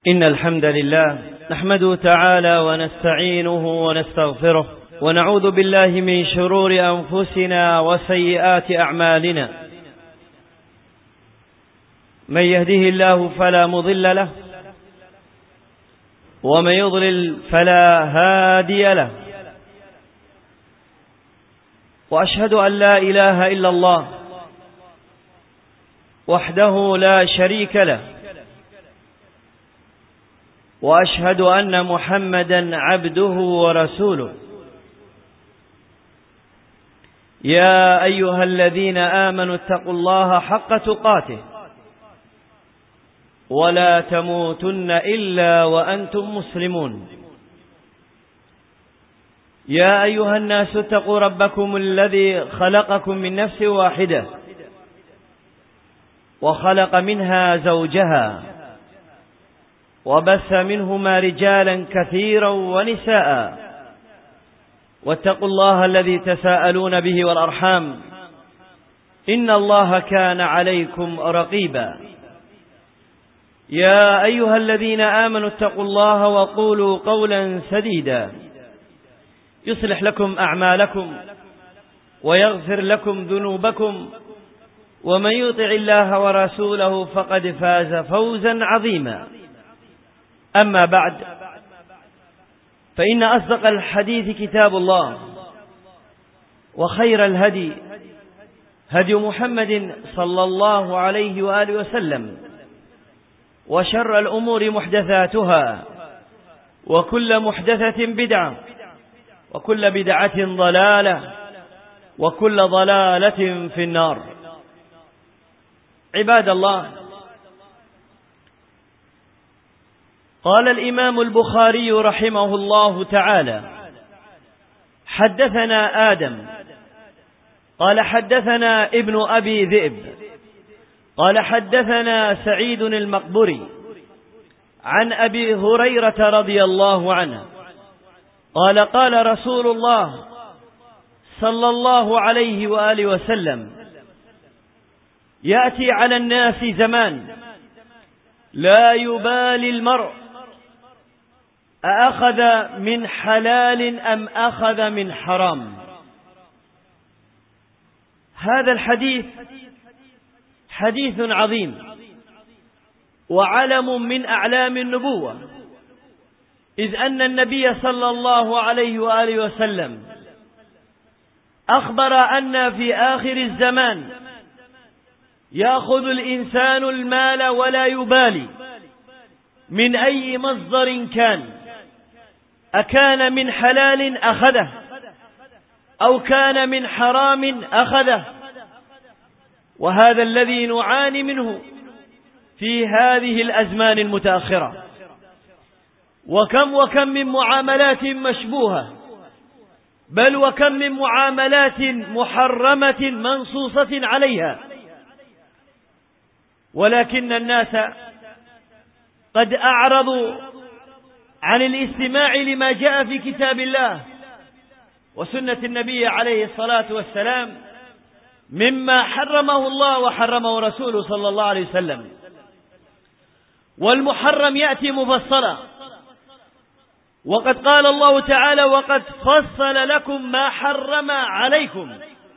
إن الحمد لله نحمده تعالى ونستعينه ونستغفره ونعوذ بالله من شرور أنفسنا وسيئات أعمالنا. من يهده الله فلا مضل له ومن يضلل فلا هادي له، وأشهد أن لا إله إلا الله وحده لا شريك له، وأشهد أن محمدا عبده ورسوله. يا أيها الذين آمنوا اتقوا الله حق تقاته ولا تموتن إلا وأنتم مسلمون. يا أيها الناس اتقوا ربكم الذي خلقكم من نفس واحدة وخلق منها زوجها وبث منهما رجالا كثيرا ونساء، واتقوا الله الذي تساءلون به والأرحام إن الله كان عليكم رقيبا. يا أيها الذين آمنوا اتقوا الله وقولوا قولا سديدا يصلح لكم أعمالكم ويغفر لكم ذنوبكم، ومن يطع الله ورسوله فقد فاز فوزا عظيما. أما بعد، فإن أصدق الحديث كتاب الله، وخير الهدي هدي محمد صلى الله عليه وآله وسلم، وشر الأمور محدثاتها، وكل محدثة بدعة، وكل بدعة ضلالة، وكل ضلالة في النار. عباد الله، قال الإمام البخاري رحمه الله تعالى: حدثنا آدم قال حدثنا ابن أبي ذئب قال حدثنا سعيد المقبري عن أبي هريرة رضي الله عنه قال: قال رسول الله صلى الله عليه وآله وسلم: يأتي على الناس زمان لا يبالي المرء أأخذ من حلال أم أخذ من حرام. هذا الحديث حديث عظيم وعلم من أعلام النبوة، إذ أن النبي صلى الله عليه وآله وسلم أخبر أن في آخر الزمان يأخذ الإنسان المال ولا يبالي من أي مصدر كان، أكان من حلال أخذه أو كان من حرام أخذه. وهذا الذي نعاني منه في هذه الأزمان المتأخرة. وكم من معاملات مشبوهة، بل وكم من معاملات محرمة منصوصة عليها، ولكن الناس قد أعرضوا عن الاستماع لما جاء في كتاب الله وسنة النبي عليه الصلاة والسلام مما حرمه الله وحرمه رسوله صلى الله عليه وسلم. والمحرم يأتي مفصلا، وقد قال الله تعالى: وقد فصل لكم ما حرم عليكم.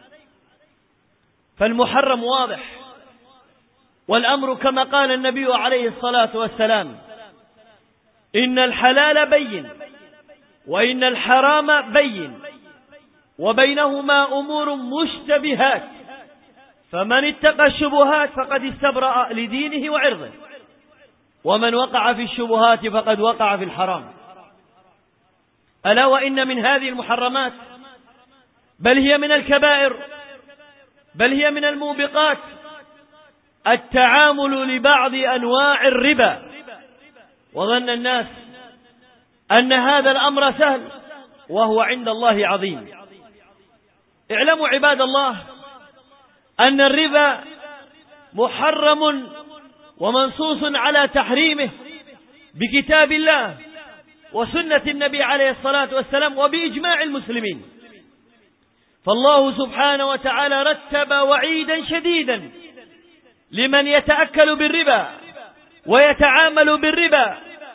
فالمحرم واضح، والأمر كما قال النبي عليه الصلاة والسلام: إن الحلال بين وإن الحرام بين وبينهما أمور مشتبهات، فمن اتقى الشبهات فقد استبرأ لدينه وعرضه، ومن وقع في الشبهات فقد وقع في الحرام. ألا وإن من هذه المحرمات، بل هي من الكبائر، بل هي من الموبقات، التعامل لبعض أنواع الربا. وظن الناس أن هذا الأمر سهل، وهو عند الله عظيم. اعلموا عباد الله أن الربا محرم ومنصوص على تحريمه بكتاب الله وسنة النبي عليه الصلاة والسلام وبإجماع المسلمين. فالله سبحانه وتعالى رتب وعيدا شديدا لمن يتأكل بالربا ويتعامل بالربا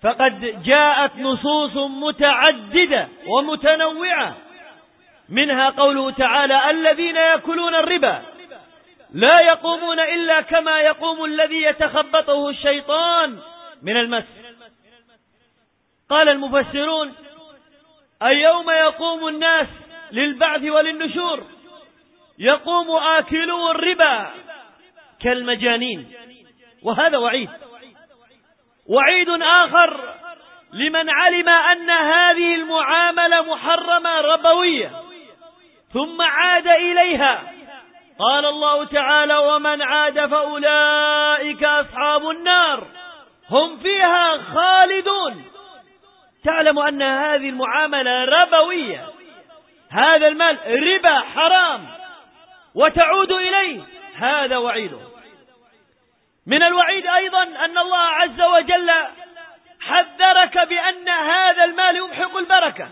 فقد جاءت نصوص متعددة ومتنوعة، منها قوله تعالى: الذين يأكلون الربا لا يقومون إلا كما يقوم الذي يتخبطه الشيطان من المس. قال المفسرون: أي يوم يقوم الناس للبعث وللنشور يقوم آكلو الربا كالمجانين. وهذا وعيد آخر لمن علم أن هذه المعاملة محرمة ربوية ثم عاد إليها. قال الله تعالى: ومن عاد فأولئك أصحاب النار هم فيها خالدون. تعلم أن هذه المعاملة ربوية، هذا المال ربا حرام وتعود إليه، هذا وعيده. من الوعيد أيضا أن الله عز وجل حذرك بأن هذا المال يمحق البركة.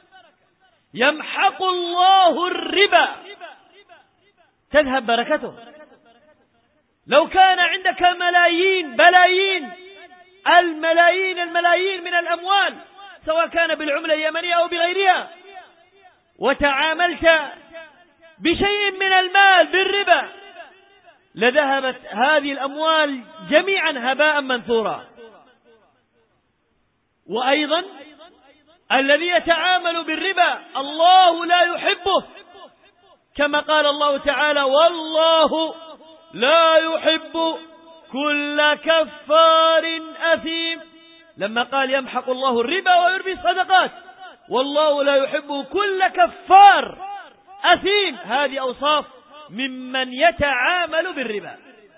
يمحق الله الربا، تذهب بركته. لو كان عندك بلايين الملايين من الأموال، سواء كان بالعملة اليمنية أو بغيرها، وتعاملت بشيء من المال بالربا، لذهبت هذه الأموال جميعا هباء منثورا. وأيضا الذي يتعامل بالربا الله لا يحبه، كما قال الله تعالى: والله لا يحب كل كفار أثيم. لما قال يمحق الله الربا ويربي الصدقات، والله لا يحب كل كفار أثيم، هذه أوصاف ممن يتعامل بالربا.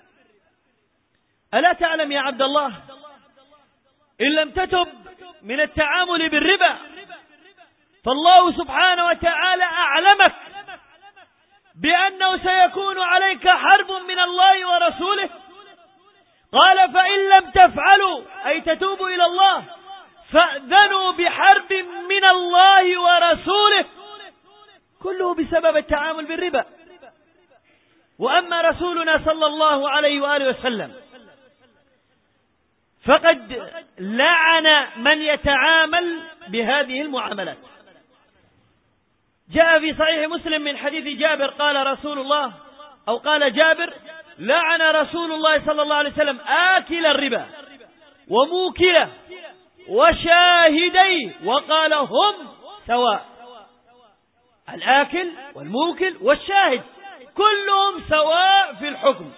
ألا تعلم يا عبد الله، إن لم تتب من التعامل بالربا فالله سبحانه وتعالى أعلمك بأنه سيكون عليك حرب من الله ورسوله. قال: فإن لم تفعلوا أي تتوبوا إلى الله فأذنوا بحرب من الله ورسوله، كله بسبب التعامل بالربا. وأما رسولنا صلى الله عليه وآله وسلم فقد لعن من يتعامل بهذه المعاملات. جاء في صحيح مسلم من حديث جابر قال جابر: لعن رسول الله صلى الله عليه وسلم آكل الربا وموكله وشاهديه، وقال: هم سواء. الآكل والموكل والشاهد كلهم سواء في الحكم.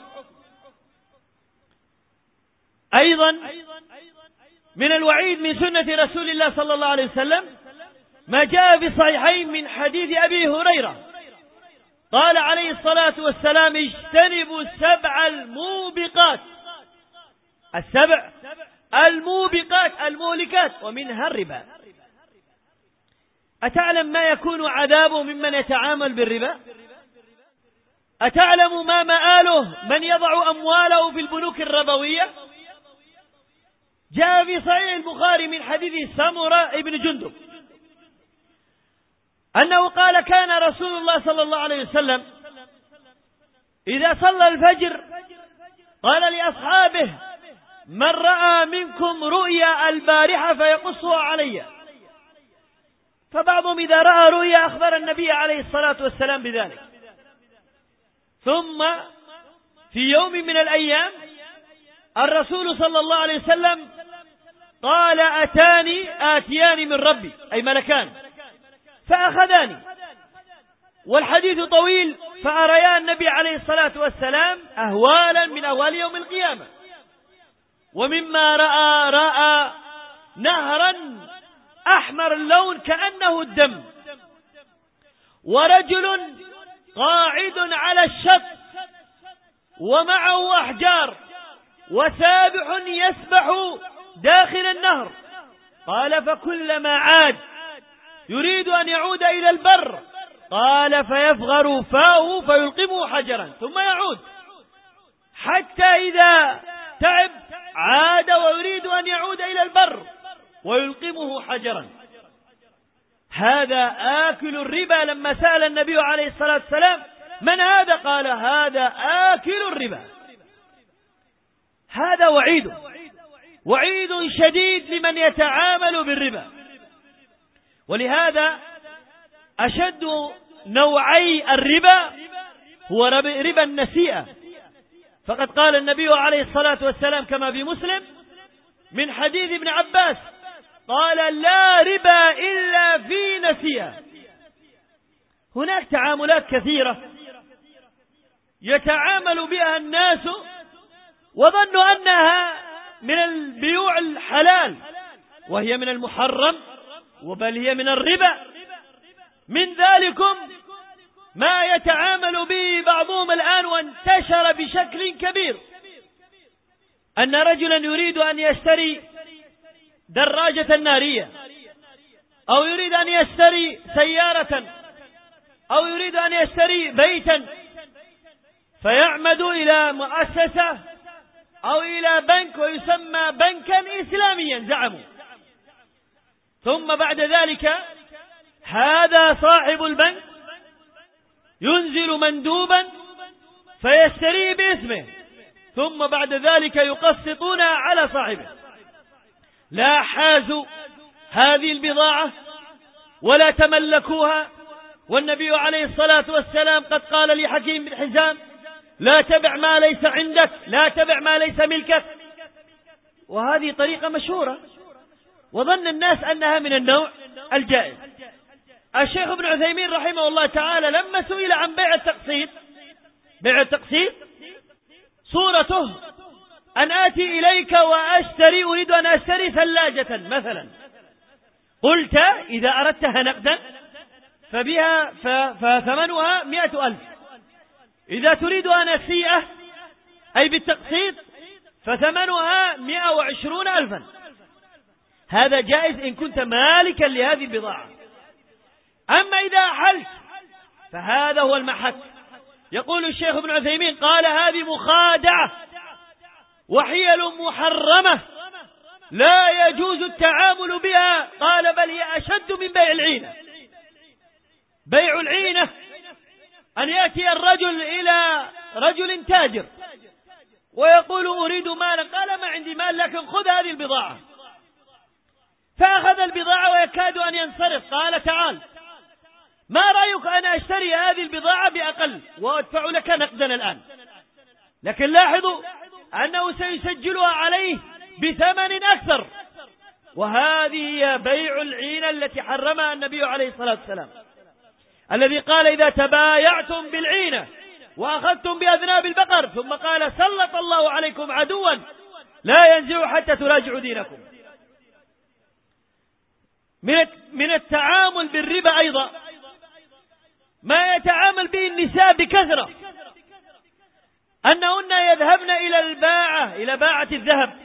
أيضا من الوعيد من سنة رسول الله صلى الله عليه وسلم ما جاء في الصحيحين من حديث أبي هريرة قال عليه الصلاة والسلام: اجتنبوا السبع الموبقات. السبع الموبقات المهلكات، ومنها الربا. أتعلم ما يكون عذابه ممن يتعامل بالربا؟ أتعلم ما مآله من يضع أمواله في البنوك الربوية؟ جاء في صحيح البخاري من حديث سمرة ابن جندب أنه قال: كان رسول الله صلى الله عليه وسلم إذا صلى الفجر قال لأصحابه: من رأى منكم رؤيا البارحة فيقصها علي. فبعضهم إذا رأى رؤيا أخبر النبي عليه الصلاة والسلام بذلك. ثم في يوم من الأيام الرسول صلى الله عليه وسلم قال: آتيان من ربي، أي ملكان، فأخذاني. والحديث طويل، فأريا النبي عليه الصلاة والسلام أهوالا من أهوال يوم القيامة. ومما رأى نهرا أحمر اللون كأنه الدم، ورجل قاعد على الشط ومعه أحجار، وسابح يسبح داخل النهر. قال: فكلما عاد يريد أن يعود إلى البر قال: فيفغر فاه فيلقمه حجرا ثم يعود، حتى إذا تعب عاد ويريد أن يعود إلى البر ويلقمه حجرا. هذا آكل الربا. لما سأل النبي عليه الصلاة والسلام: من هذا؟ قال: هذا آكل الربا. هذا وعيده. وعيد شديد لمن يتعامل بالربا. ولهذا أشد نوعي الربا هو ربا النسيئة. فقد قال النبي عليه الصلاة والسلام كما في مسلم من حديث ابن عباس قال: لا ربا إلا في نسيئة. هناك تعاملات كثيرة يتعامل بها الناس وظنوا أنها من البيوع الحلال وهي من المحرم، وبل هي من الربا. من ذلكم ما يتعامل به بعضهم الآن وانتشر بشكل كبير، أن رجلا يريد أن يشتري دراجة نارية، أو يريد أن يشتري سيارة، أو يريد أن يشتري بيتا، فيعمد إلى مؤسسة أو إلى بنك ويسمى بنكا إسلاميا زعموا. ثم بعد ذلك هذا صاحب البنك ينزل مندوبا فيشتريه باسمه، ثم بعد ذلك يقسطون على صاحبه. لا حازوا هذه البضاعة ولا تملكوها. والنبي عليه الصلاة والسلام قد قال لحكيم بن حزام: لا تبع ما ليس عندك، لا تبع ما ليس ملكك. وهذه طريقة مشهورة، وظن الناس أنها من النوع الجائز. الشيخ ابن عثيمين رحمه الله تعالى لما سئل عن بيع التقسيط صورته أن آتي إليك وأشتري، أريد أن أشتري ثلاجة مثلا، قلت إذا أردتها نقدا فثمنها 100,000، إذا تريد أن أسيئة أي بالتقسيط فثمنها 120,000. هذا جائز إن كنت مالكا لهذه البضاعة. أما إذا أحلت فهذا هو المحك. يقول الشيخ ابن عثيمين قال: هذه مخادعة وحيل محرمة لا يجوز التعامل بها. قال: بل هي أشد من بيع العينة. بيع العينة أن يأتي الرجل إلى رجل تاجر ويقول: أريد مالا. قال: ما عندي مال، لكن خذ هذه البضاعة. فأخذ البضاعة ويكاد أن ينصرف. قال: تعال، ما رأيك أنا أشتري هذه البضاعة بأقل وأدفع لك نقدا الآن؟ لكن لاحظوا أنه سيسجلها عليه بثمن أكثر. وهذه هي بيع العينة التي حرمها النبي عليه الصلاة والسلام، الذي قال: إذا تبايعتم بالعينة وأخذتم بأذناب البقر، ثم قال: سلط الله عليكم عدوا لا ينزع حتى تراجعوا دينكم. من التعامل بالربا أيضا ما يتعامل به النساء بكثرة، أنهن يذهبن إلى باعة الذهب،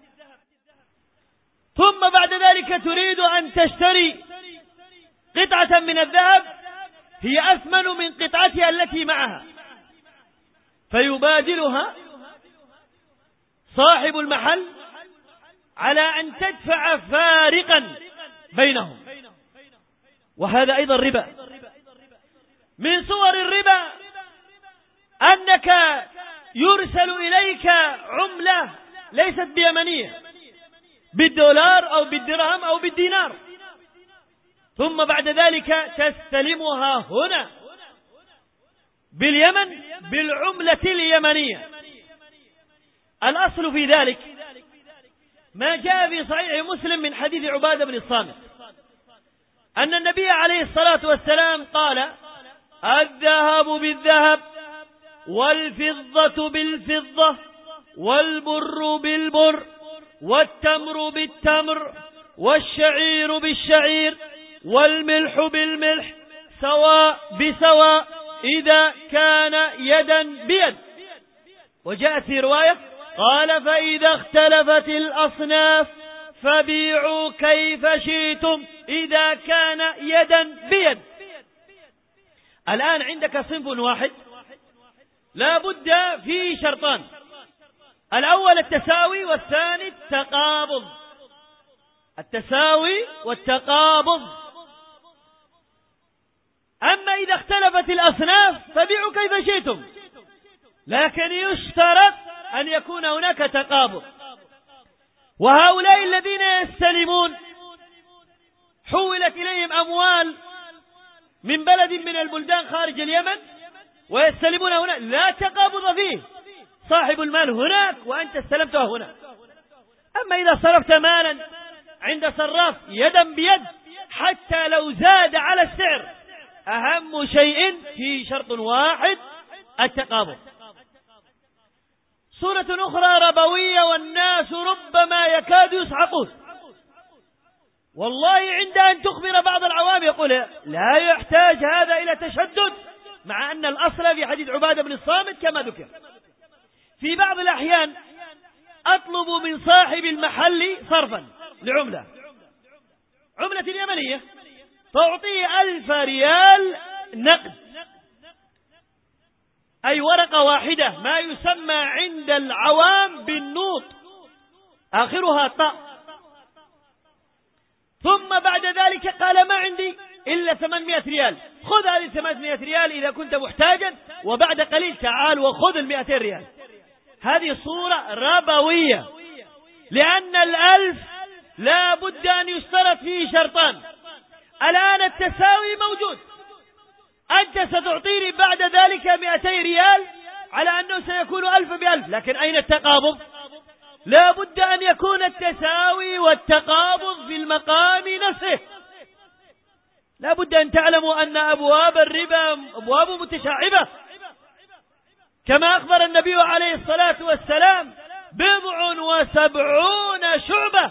ثم بعد ذلك تريد أن تشتري قطعة من الذهب هي أثمن من قطعتها التي معها، فيبادلها صاحب المحل على أن تدفع فارقا بينهم. وهذا أيضا ربا. من صور الربا أنك يرسل إليك عملة ليست بيمنية، بالدولار أو بالدرهم أو بالدينار، ثم بعد ذلك تستلمها هنا باليمن بالعملة اليمنية. الأصل في ذلك ما جاء في صحيح مسلم من حديث عبادة بن الصامت أن النبي عليه الصلاة والسلام قال: الذهب بالذهب، والفضة بالفضة، والبر بالبر، والتمر بالتمر، والشعير بالشعير، والملح بالملح، سواء بسواء إذا كان يدا بيد. وجاءت في رواية قال: فإذا اختلفت الأصناف فبيعوا كيف شئتم إذا كان يدا بيد. الآن عندك صنف واحد لا بد فيه شرطان: الأول التساوي، والثاني التقابض. التساوي والتقابض. أما إذا اختلفت الأصناف فبيعوا كيف شئتم، لكن يشترط أن يكون هناك تقابض. وهؤلاء الذين يستلمون حولت إليهم أموال من بلد من البلدان خارج اليمن ويستلمون هنا، لا تقابض فيه، صاحب المال هناك وأنت استلمته هنا. أما إذا صرفت مالا عند صراف يدا بيد حتى لو زاد على السعر، أهم شيء في شرط واحد: التقابض. سورة أخرى ربوية: والناس ربما يكاد يصعقون. والله عند أن تخبر بعض العوام يقول لا يحتاج هذا إلى تشدد، مع أن الأصل في حديث عبادة بن الصامت كما ذكر. في بعض الأحيان أطلب من صاحب المحل صرفا لعملة اليمنية، فأعطيه 1000 ريال نقد، أي ورقة واحدة، ما يسمى عند العوام بالنوط، آخرها طاء. ثم بعد ذلك قال: ما عندي إلا 800 ريال، خذ هذه 800 ريال إذا كنت محتاجا، وبعد قليل تعال وخذ 200 ريال. هذه صورة ربوية، لأن 1000 لا بد أن يشترط فيه شرطان. الآن التساوي موجود، أنت ستعطيني بعد ذلك 200 ريال على أنه سيكون 1000 ب1000، لكن أين التقابض؟ لا بد أن يكون التساوي والتقابض في المقام نفسه. لا بد أن تعلموا أن أبواب الربا أبواب متشعبة، كما أخبر النبي عليه الصلاة والسلام: 70 شعبة.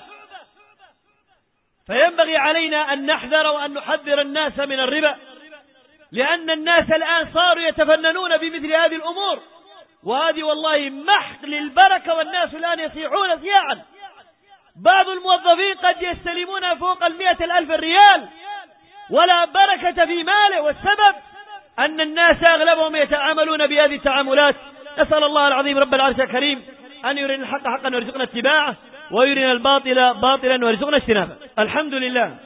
فينبغي علينا أن نحذر وأن نحذر الناس من الربا، لأن الناس الآن صاروا يتفننون بمثل هذه الأمور، وهذه والله محق للبركة، والناس الآن يصيحون صياعا. بعض الموظفين قد يستلمون فوق 100,000 ريال ولا بركة في ماله، والسبب أن الناس أغلبهم يتعاملون بهذه التعاملات. نسأل الله العظيم رب العرش الكريم أن يرينا الحق حقا ويرزقنا اتباعه، ويرينا الباطل باطلا ويرزقنا اجتنابه. الحمد لله،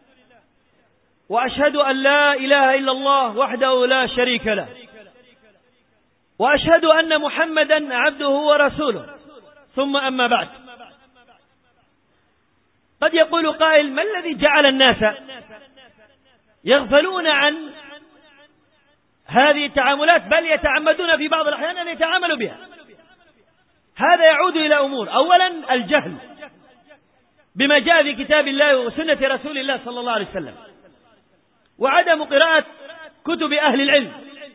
وأشهد أن لا إله إلا الله وحده لا شريك له، وأشهد أن محمدا عبده ورسوله. ثم أما بعد، قد يقول قائل: ما الذي جعل الناس يغفلون عن هذه التعاملات، بل يتعمدون في بعض الأحيان أن يتعاملوا بها؟ هذا يعود إلى أمور: أولا الجهل بما جاء في كتاب الله وسنة رسول الله صلى الله عليه وسلم، وعدم قراءة كتب أهل العلم.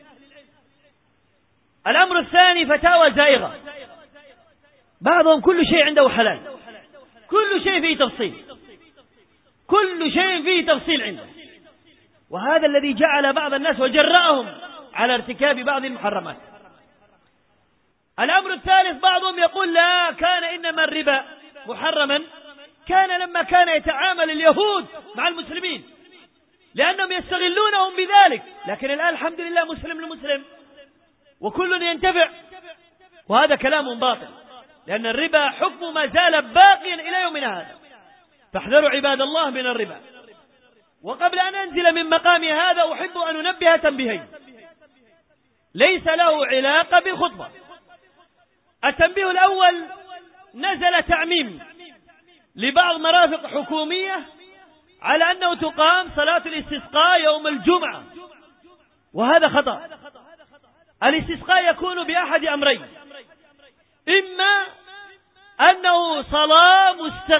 الأمر الثاني فتاوى زائغة، بعضهم كل شيء عنده حلال، كل شيء فيه تفصيل، كل شيء فيه تفصيل عنده، وهذا الذي جعل بعض الناس وجرأهم على ارتكاب بعض المحرمات. الأمر الثالث، بعضهم يقول: لا، كان إنما الربا محرما كان لما كان يتعامل اليهود مع المسلمين، لأنهم يستغلونهم بذلك، لكن الآن الحمد لله مسلم لمسلم وكل ينتفع. وهذا كلام باطل، لأن الربا حكم ما زال باقيا إلى يومنا هذا، فاحذروا عباد الله من الربا. وقبل أن أنزل من مقامي هذا أحب أن أنبه تنبيهين ليس له علاقة بالخطبة. التنبيه الأول: نزل تعميم لبعض مرافق حكومية على أنه تقام صلاة الاستسقاء يوم الجمعة، وهذا خطأ. الاستسقاء يكون بأحد أمرين: إما أنه صلاة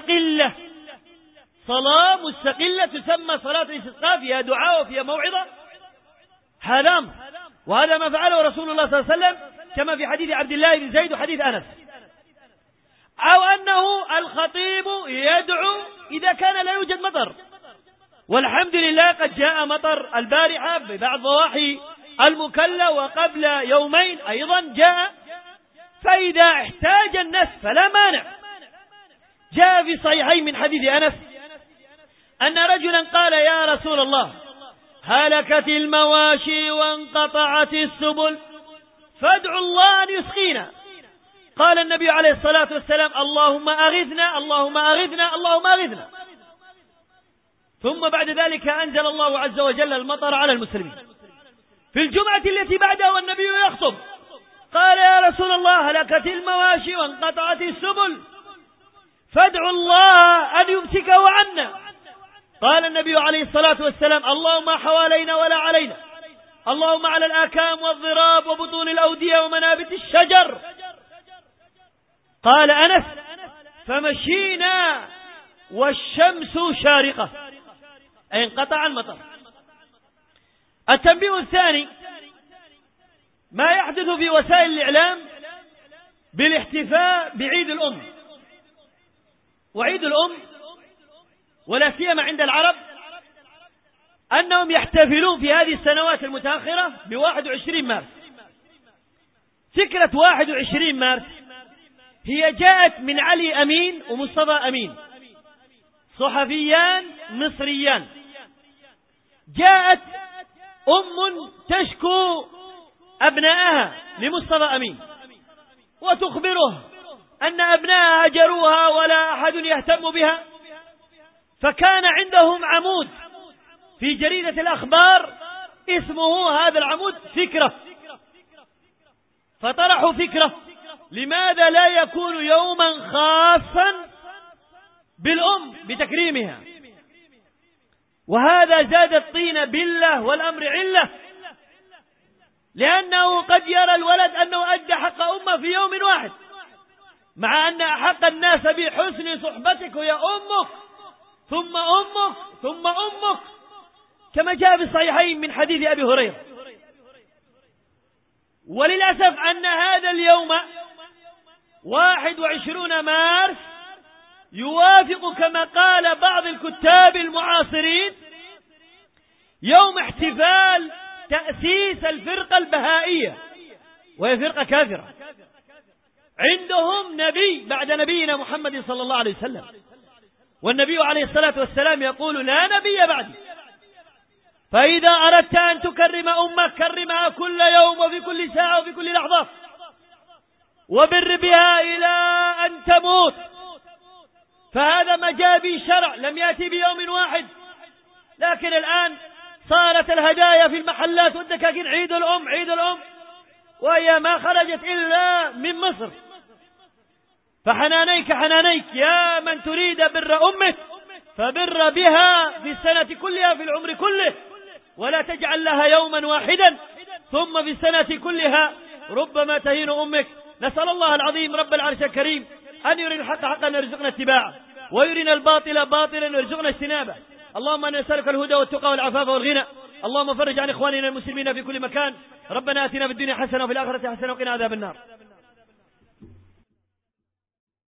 مستقلة تسمى صلاة الاستسقاء، فيها دعاء وفيها موعظة، هذا أمر، وهذا ما فعله رسول الله صلى الله عليه وسلم كما في حديث عبد الله بن زيد وحديث أنس. أو أنه الخطيب يدعو إذا كان لا يوجد مطر، والحمد لله قد جاء مطر البارحة ببعض ضواحي المكلا، وقبل يومين أيضا جاء، فإذا احتاج الناس فلا مانع. جاء في صحيحين من حديث أنس أن رجلا قال: يا رسول الله، هلكت المواشي وانقطعت السبل، فادعوا الله أن يسقينا. قال النبي عليه الصلاة والسلام: اللهم أغثنا، اللهم أغثنا، اللهم أغثنا. ثم بعد ذلك أنزل الله عز وجل المطر على المسلمين. في الجمعة التي بعدها والنبي يخطب قال: يا رسول الله، هلكت المواشي وانقطعت السبل، فادعوا الله أن يمسكه عنا. قال النبي عليه الصلاة والسلام: اللهم حوالينا ولا علينا، اللهم على الآكام والضراب وبطون الأودية ومنابت الشجر. قال أنس: فمشينا والشمس شارقة، أي انقطع المطر. التنبيه الثاني: ما يحدث في وسائل الإعلام بالاحتفاء بعيد الأم. وعيد الأم ولا سيما عند العرب أنهم يحتفلون في هذه السنوات المتأخرة ب21 مارس. فكرة 21 مارس هي جاءت من علي أمين ومصطفى أمين، صحفيان مصريان. جاءت تشكو أبنائها لمصطفى أمين وتخبره أن أبنائها هجروها ولا أحد يهتم بها، فكان عندهم عمود في جريدة الأخبار اسمه هذا العمود فكرة، فطرحوا فكرة: لماذا لا يكون يوما خاصا بالأم بتكريمها؟ وهذا زاد الطين بلة والأمر علة، لأنه قد يرى الولد أنه أدى حق أمه في يوم واحد، مع أن أحق الناس بحسن صحبتك يا أمك ثم أمك ثم أمك، كما جاء في الصحيحين من حديث أبي هريرة. وللأسف أن هذا اليوم 21 مارس يوافق كما قال بعض الكتاب المعاصرين يوم احتفال تأسيس الفرقة البهائية، وهي فرقة كافرة. عندهم نبي بعد نبينا محمد صلى الله عليه وسلم، والنبي عليه الصلاة والسلام يقول: لا نبي بعدي. فإذا أردت أن تكرم أمك كرمها كل يوم وفي كل ساعة وفي كل لحظة، وبر بها إلى أن تموت. فهذا ما جاء به شرع، لم يأتي بيوم واحد. لكن الآن صارت الهدايا في المحلات والدكاكين عيد الأم عيد الأم، وهي ما خرجت إلا من مصر. فحنانيك حنانيك يا من تريد بر أمك، فبر بها في السنة كلها في العمر كله، ولا تجعل لها يوما واحدا ثم في السنة كلها ربما تهين أمك. نسأل الله العظيم رب العرش الكريم أن يرينا الحق حقا ويرزقنا اتباعه، ويرينا الباطل باطلا ويرزقنا اجتنابه. اللهم أنا نسألك الهدى والتقى والعفاف والغنى. اللهم فرج عن إخواننا المسلمين في كل مكان. ربنا آتنا في الدنيا حسنة وفي الآخرة حسنة وقنا عذاب النار.